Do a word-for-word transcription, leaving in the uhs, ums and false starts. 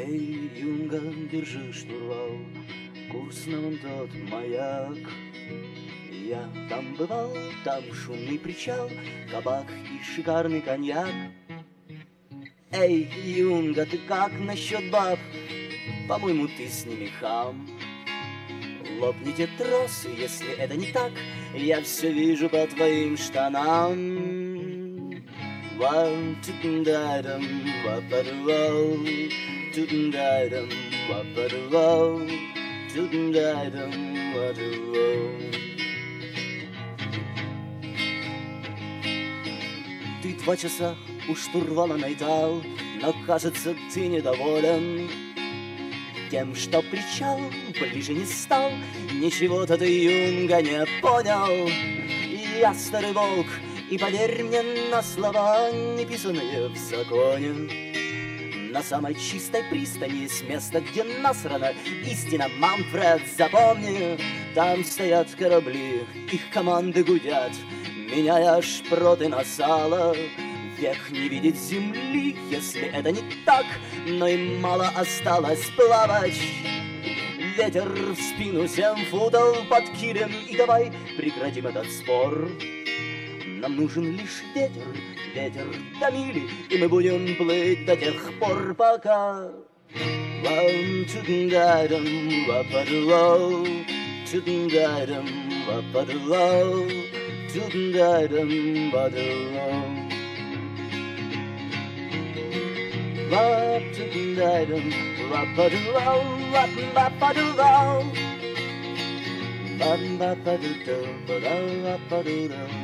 Эй, юнга, держи штурвал, курс на вон тот маяк. Я там бывал, там шумный причал, кабак и шикарный коньяк. Эй, юнга, ты как насчет баб? По-моему, ты с ними хам. Лопните тросы, если это не так, я все вижу по твоим штанам. Вау, тутндайдам, вападувау, тутндайдам, вападувау, тутндайдам, вападувау. Ты два часа у штурвала наедал, но, кажется, ты недоволен тем, что причал ближе не стал. Ничего-то ты, юнга, не понял. Я старый волк, и поверь мне на слова, не писанные в законе. На самой чистой пристани, с места, где насрано истина, Манфред, запомни, там стоят корабли, их команды гудят, меняя шпроты на сало. Век не видит земли, если это не так, но им мало осталось плавать. Ветер в спину, семь футов под килем, и давай прекратим этот спор. Нам нужен лишь ветер, ветер до мили, и мы будем плыть до тех пор, пока. Вау, тутндайдам, вападувау, тутндайдам, вападувау, тутндайдам, вападувау. Wap tootin' wap-a-doo-wow, wap-a-doo-wow, wap-a-doo-doo, wap-a-doo-doo.